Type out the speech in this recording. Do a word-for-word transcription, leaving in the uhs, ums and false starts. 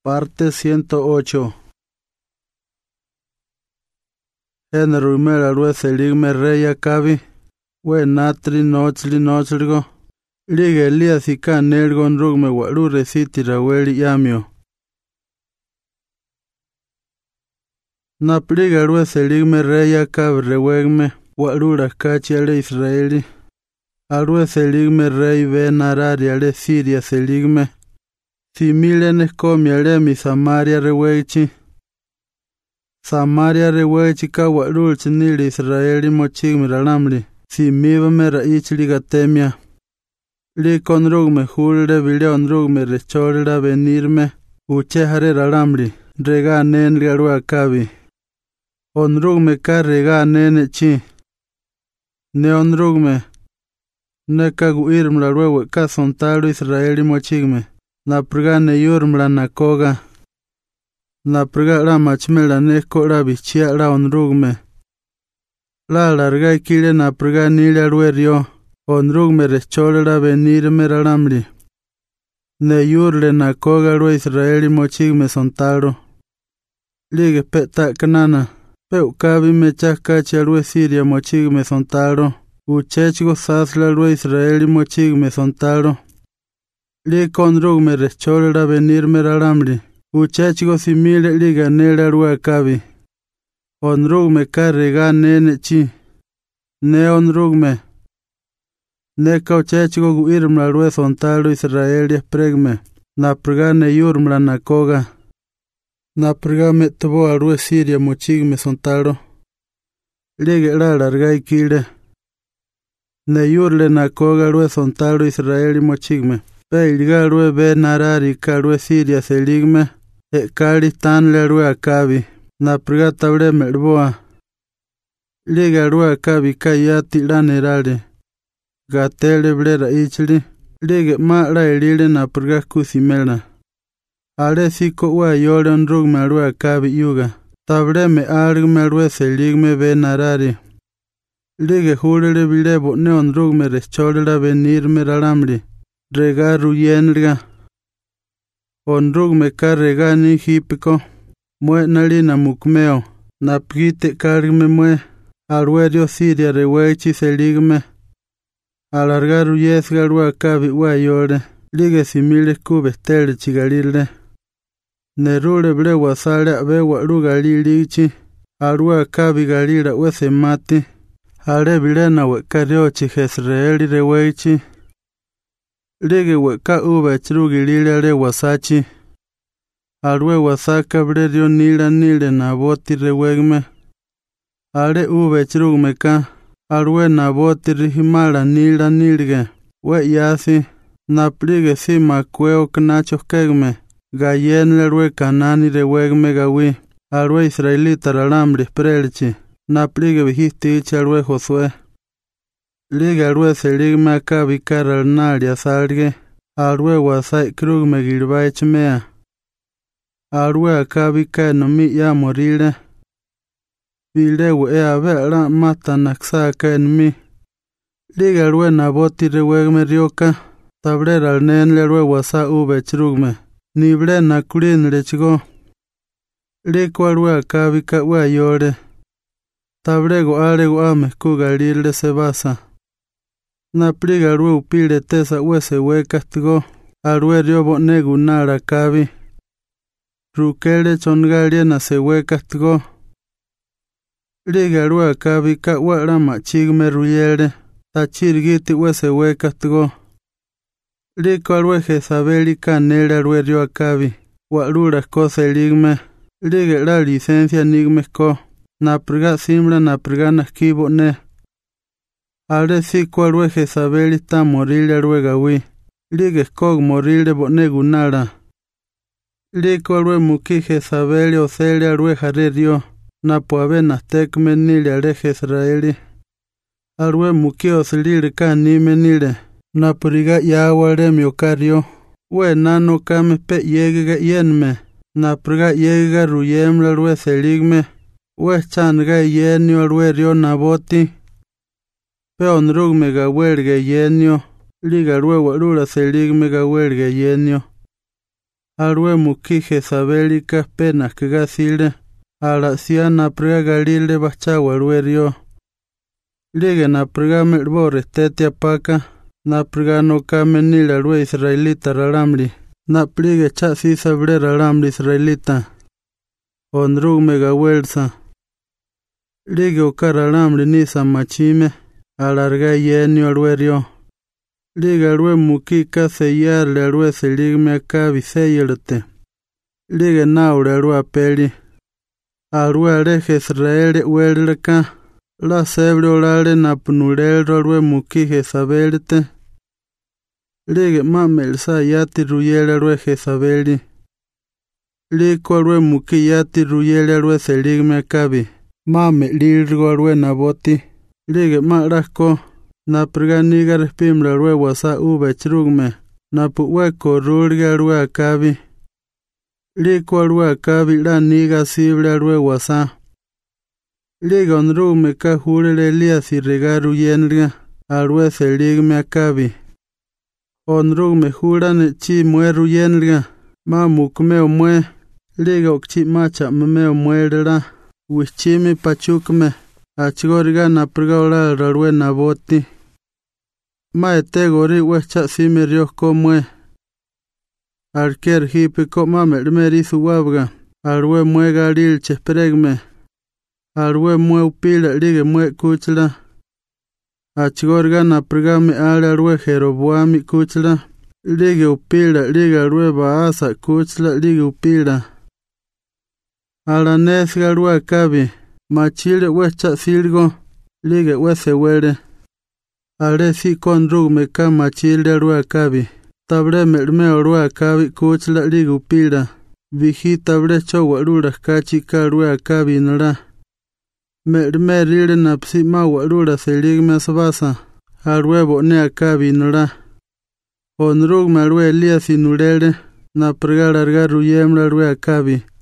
Parte ciento ocho. En rumera rue seligme reya cabi, we natri nochli nochligo, lige lia sika nergon rugme waru resiti raweli yamio. Napliga rue seligme reya cab rewegme, waru rakachi ale Israeli. Arue seligme rey ben arari ale Siria seligme. Si milenes comi ale mi Samaria rewechi. Samaria rewechi ka warul chinili Israeli mochig ralamli. Si miba me raichli gatemia. Li konrugme hulde vile onrugme rechorda venirme. Uche hare ralamli. Rega nen garu akabi. Onrugme ka rega nene chi. Ne onrugme. Ne kagu irm la ruewe ka sontalo Israeli mochigme. Na prga ne yurm la nakoga. Na prga la machme la neko la bichia la onrugme. La larga ikile na prga nila ruerio. Onrugme rechole la venirme la lamli. Ne yurle nakoga rue Israeli mochigme sontalo. Lige peta kanana. Pe ukabi me chakachi rue Siria mochigme sontalo. Uchechgo sasla rue Israeli mochigme sontalo. Li konrugme rechole la venirme la lamli. Uchechgo simile li ganela rue akabi. Onrugme ka rega nene chi. Ne onrugme. Ne ka uchechgo gu irm la rue sontalo Israeli espregme. Na prga ne yurm la nakoga. Na prga me tabo a rue Siria mochigme sontalo. Lige la larga ikile. Ne yurle nakoga rue sontalo Israeli mochigme. Pe ilga rue ben arari ka rue Siria seligme. E kali tan le rue akabi. Na prga table melboa. Liga rue akabi ka yati la nerale. Gatele blera ichli. Lige ma la elile na prga kusimela. Ale siko ua yole onrugme rue akabi yuga. Table me argme rue seligme ben arari. Lige hulele bile botne onrugme rechole la venirme la lamli. Rega ruyenlga. Onrugme ka rega ni hipiko. Mue nali na mukmeo. Na pgite kargme mue. Aruerio Siria rewechi seligme. Alarga ruyesga rua kabi ua yole. Lige simile kube tele chigalile. Nerule ble wasale abe waru galilichi. Arua kabi galila wese mati. Ale bile na wekariochi Jezreeli rewechi. Lige weka ube chrugi lile le wasachi. Arwe wasaka blerio nila nile na boti rewegme. Ale ube chrugme ka. Arwe na boti rihimala nila nilge. We yasi. Na plige si makweo knacho kegme. Gayen le rwe kanani rewegme gawi. Arwe israelita ralamri prelchi. Na plige vihisti ichi arwe Josue. Liga arwe seligme akabi karal nalia salge. Arwe wasai krugme gilbaich mea. Arwe akabi ka nomi ya morile. Vile we abe la mata naksa ka enmi. Liga arwe naboti rewegme rioka. Tablera al nen le arwe wasa ube chrugme. Nible nakulin lechgo. Liko arwe akabi ka ua yore. Tablego alego ame kugalile se basa. Na pliga rue upile tesa wese wekastigo. Arue riobo negu nara kabi. Rukele chongalie na se wekastigo. Liga rue kabi ka wala machigme ruyele. Tachirgiti wese wekastigo. Liko arue Jezabeli ka nele arue rio akabi. Walura cosa eligme. Liga la licencia nigme ko. Na priga simla na priga naskibo ne. Ale siko arue Jezabeli ta morile arue gawi. Lige skog morile botne gunara. Liko arue muki Jezabeli oseli arue jarerio. Na poabe nastekme nile ale Jezraeli. Arue muki oselile ka nime nile. Na priga yawale miokario. We nano kame pe yegega yenme. Na priga yegega ruyemle arue seligme. We changa yenio arue rio naboti. Pe onrugme gawelge yenio. Liga rue warura seligme gawelge yenio. Arwe muki Jezabeli pena kagasile. Ala siana prega galilde bachawa alwerio. Ligue na prega melbore tetia paka. Na prega no kamenil alwe israelita ralamli. Na pligue chasi sabre ralamli israelita. Ondrug megawelsa. Ligue okaralamli nisa machime. Alarga yenio alwerio. Ligue alwe muki kaseyarle alwe seligme akabi seyelete. Ligue naure alwe apeli. Alwe aleje Israel welka. La sebre olale na punulel alwe muki Jezabelte. Ligue mamel sa yati ruyele alwe Jezabeli. Liko alwe muki yati ruyele alwe seligme akabi. Mame lirgo alwe naboti. Ligue marasko. Na preganiga respimla alwe wasa ube chrugme. Na puweko rurga alwe akabi. Liko alwe akabi la niga sible alwe wasa. Liga onrume ka hurele Elias y regaru yenriga. Alwe seligme akabi. Onrume hurane chi mueru yenriga. Ma mukmeo mue. Liga okchi macha memeo muerera. Wichimi pachukme. Achgoriga na pregaola alwe naboti. Ma etegori wecha simerios komwe. Arker hipiko mamer merisu wabga. Alwe mue galil chespregme. Alwe mue upila ligue mue kuchla. Achgorga na pregame ale alwe Jeroboami kuchla. Ligue upila ligue alwe baasa kuchla ligue upila. Alanesga alwe akabi. Machile wecha silgo. Ligue wese wele. Ale si konrugme ka machile alwe akabi. Tabre melme alwe akabi kuchla ligue upila. Viji tabre chowa lura kachi ka alwe akabi nara. Melme rile napsi ma walura seligme asbasa. Alwe bone akabi nara. Onrugme alwe Elias inulele. Na pregar arga ruyemla alwe akabi.